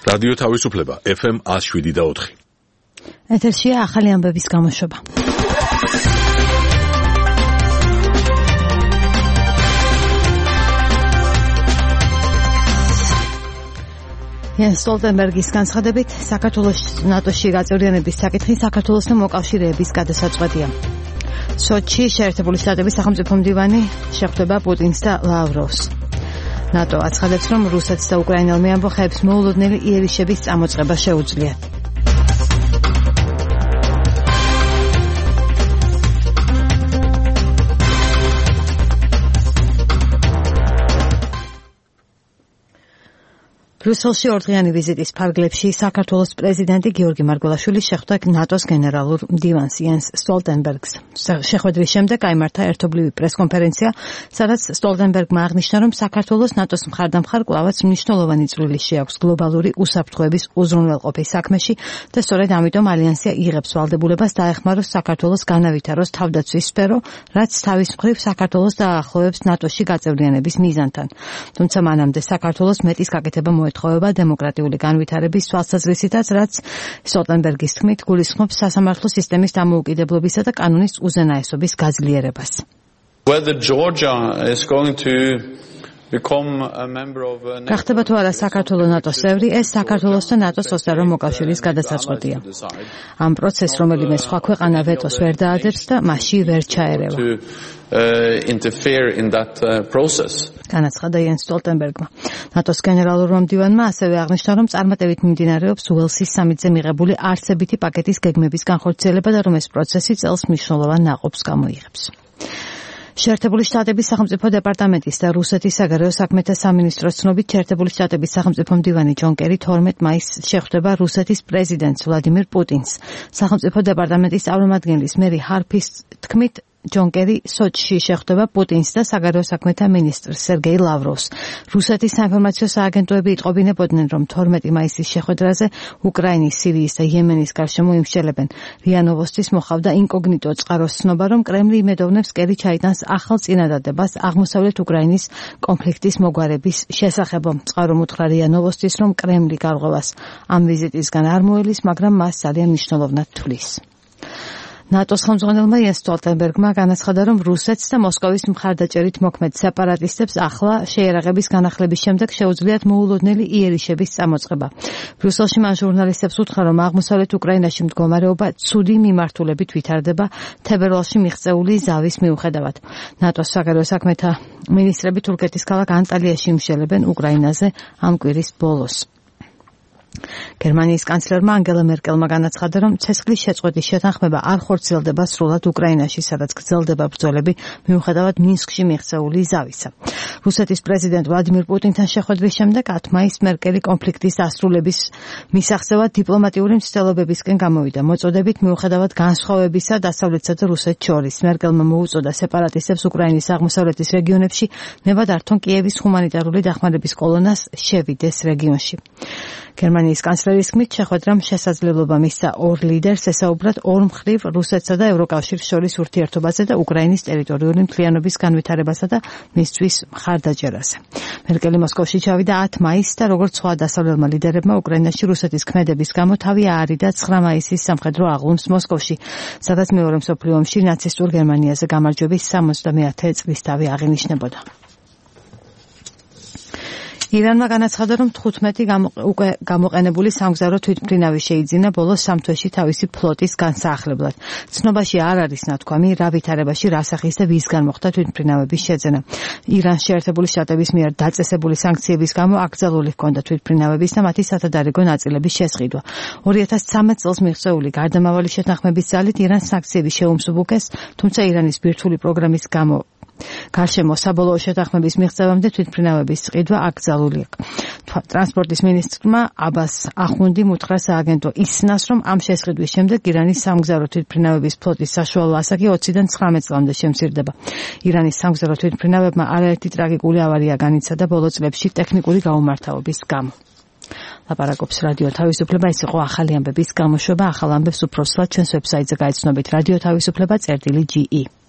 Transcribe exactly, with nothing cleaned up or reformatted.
რადიო თავისუფლება ეფ ემ one oh seven და four. ეთერშია ახალი ამბების გამოშვება. იენს სტოლტენბერგის განცხადებით, საქართველოს ნატოში გაწევრიანების საკითხი საქართველოსთან მოკავშირეების გადასაწყვეტია. სოჩში შეერთებული შტატების სახელმწიფო მდივანი შეხვდება პუტინს და ლავროვს. ნატო აცხადებს, რომ რუსეთს და უკრაინელ მეამბოხეებს მოულოდნელი იერიშების წამოწყება შეუძლიათ. ბრიუსელში ორდღიანი ვიზიტის ფარგლებში საქართველოს პრეზიდენტი გიორგი მარგველაშვილი შეხვდა ნატოს გენერალურ მდივანს იენს სტოლტენბერგს. შეხვედრის შემდეგ გაიმართა ერთობლივი პრესკონფერენცია, სადაც სტოლტენბერგმა აღნიშნა, რომ საქართველოს ნატოს მხარდამხარ კვლავაც მნიშვნელოვანი წვლილი შეაქვს გლობალური უსაფრთხოების უზრუნველყოფის საქმეში და სწორედ ამიტომ ალიანსი იღებს ვალდებულებას დაეხმაროს საქართველოს განავითაროს თავდაცვის სფერო, რაც თავის მხრივ საქართველოს დაახლოებს ნატოში გაწევრიანების მიზანთან. თუმცა მანამდე საქართველოს მეტის გაკეთება მოეთხოვება დემოკრატიული განვითარების თვალსაზრისითაც, რაც სტოლტენბერგის თქმით გულისხმობს სასამართლო სისტემის დამოუკიდებლობისა და კანონის უზენაესობის გაძლიერებას. Whether Georgia is going to გახდება თუ არა საქართველოს ნატოს წევრი, ეს საქართველოს და ნატოს ოსტარო მოკავშირის გადასაწყვეტია. ამ პროცესს რომელიმე სხვა ქვეყანა ვეტოს ვერ დაადებს და მასში ვერ ჩაერევა. განაცხადა იენს სტოლტენბერგმა. ნატოს გენერალურმა მდივანმა ასევე აღნიშნა, რომ წარმატებით მიმდინარეობს უელსის სამიტზე მიღებული არცებითი პაკეტის გეგმების განხორციელება და რომ ეს პროცესი წელს მნიშვნელოვან ნაყოფს გამოიღებს. შეერთებული შტატების სახელმწიფო დეპარტამენტის და რუსეთის საგარეო საქმეთა სამინისტროს ცნობით, შეერთებული შტატების სახელმწიფო მდივანი ჯონ კერი თორმეტ მაისს შეხვდება რუსეთის პრეზიდენტს ვლადიმირ პუტინს. სახელმწიფო დეპარტამენტის წარმომადგენლის მერი ჰარფის თქმით, ჯონ კერი სოჩში შეხვდება პუტინს და საგარეო საქმეთა მინისტრს სერგეი ლავროვს. რუსეთის საინფორმაციო სააგენტოები იტყობინებოდნენ, რომ თორმეტი მაისის შეხვედრაზე უკრაინის, სირიის და იემენის გარშემო იმშელებენ. რია ნოვოსტის მოხავდა ინკოგნიტო წყაროს ცნობა, რომ კრემლი იმედოვნებს კერი ჩაიტანს ახალ წინადადებას აღმოსავლეთ უკრაინის კონფლიქტის მოგვარების შესახებ. წყარო უთხრა რია ნოვოსტის, რომ კრემლი გარღვევას ამ ვიზიტისგან არ მოელის, მაგრამ მას ძალიან მნიშვნელოვნად თვლის. ნატოს ხელმძღვანელმა იენს სტოლტენბერგმა განაცხადა, რომ რუსეთს და მოსკოვის მხარდაჭერით მოქმედ სეპარატისტებს ახლა შეერაღების განახლების შემდეგ შეუძლიათ მოულოდნელი იერიშების წამოწყება. ბრიუსელში მან ჟურნალისტებს უთხრა, რომ აღმოსავლეთ უკრაინაში მდგომარეობა ცუდი მიმართულებით ვითარდება თებერვალში მიღწეული ზავის მიუხედავად. ნატოს საგარეო საქმეთა მინისტრები თურქეთის ქალაქ ანტალიაში იმშელებენ უკრაინაზე ამ კვირის ბოლოს. გერმანიის კანცლერმა ანგელა მერკელმა განაცხადა, რომ ცეცხლის შეწყვეტის შეთანხმება არ ხორციელდება სრულად უკრაინაში, სადაც გრძელდება ბრძოლები მიუხედავად მინსკში მიღწეული ზავისა. რუსეთის პრეზიდენტ ვლადიმირ პუტინთან შეხვედრის შემდეგ ათ მაისს მერკელი კონფლიქტის დასრულების მისაღწევად დიპლომატიური მცდელობებისკენ გამოვიდა. მოწოდებით მიუხედავად განსხვავებისა დასავლეთსა და რუსეთს შორის, მერკელმა მოუწოდა სეპარატისტებს უკრაინის აღმოსავლეთის რეგიონებში ნებად ართონ კიევის ჰუმანიტარული დახმარების კოლონას შევიდეს რეგიონში. გერმანიის კანცლერის თქმით, შეხვედრამ შესაძლებლობა მისცა ორ ლიდერს ესაუბრათ ორმხრივ რუსეთსა და ევროკავშირს შორის ურთიერთობაზე და უკრაინის ტერიტორიული მთლიანობის განვითარებასა და მისთვის მხარდაჭერაზე. მერკელი მოსკოვში ჩავიდა ათ მაისს და როგორც სხვა დასავლელმა ლიდერებმა უკრაინაში რუსეთის ქმედების გამო თავი აარიდა ცხრა მაისის სამხედრო აღლუმს მოსკოვში, სადაც მეორე მსოფლიო ომში ნაცისტურ გერმანიაზე გამარჯვების სამოცდამეათე წლის თავი აღინიშნებოდა. ირანმა განაცხადა, რომ თხუთმეტი უკვე გამოყენებული სამგზავრო თვითმფრინავი შეიძინა ბოლოს სამ თვეში თავისი ფლოტის განსაახლებლად. ცნობაში არ არის ნათქვამი, რა ვითარებაში, რა სახის და ვისგან მოხდა თვითმფრინავების შეძენა. ირანს შეერთებული შტატების მიერ დაწესებული სანქციების გამო აკრძალული ჰქონდა თვითმფრინავების და მათი სათადარიგო ნაწილების შესყიდვა. ორი ათას ცხრამეტ წელს მიღწეული გარდამავალი შეთანხმების ძალით ირანს სანქციები შეუმსუბუქეს, თუმცა ირანის ბირთვული პროგრამის გამო გარშემო საბოლოო შეთანხმების მიღწევამდე თვითმფრინავების ყიდვა აკრძალული იქ. ტრანსპორტის მინისტრმა აბას ახუნდიმ უთხრა სააგენტო ისნას, რომ ამ შესყიდვის შემდეგ ირანის სამგზავრო თვითმფრინავების ფლოტის საშუალო ასაკი ოციდან ცხრამეტ წლამდე შემცირდება. ირანის სამგზავრო თვითმფრინავებმა არაერთი ტრაგიკული ავარია განიცადა ბოლო წლებში ტექნიკური გაუმართავობის გამო. ლაპარაკობს რადიო თავისუფლება, ეს იყო ახალი ამბების გამოშვება. ახალ ამბებს უფრო სრულად ჩვენს ვებსაიტზე გაიცნობთ რადიო თავისუფლება წერტილი ჯი ი.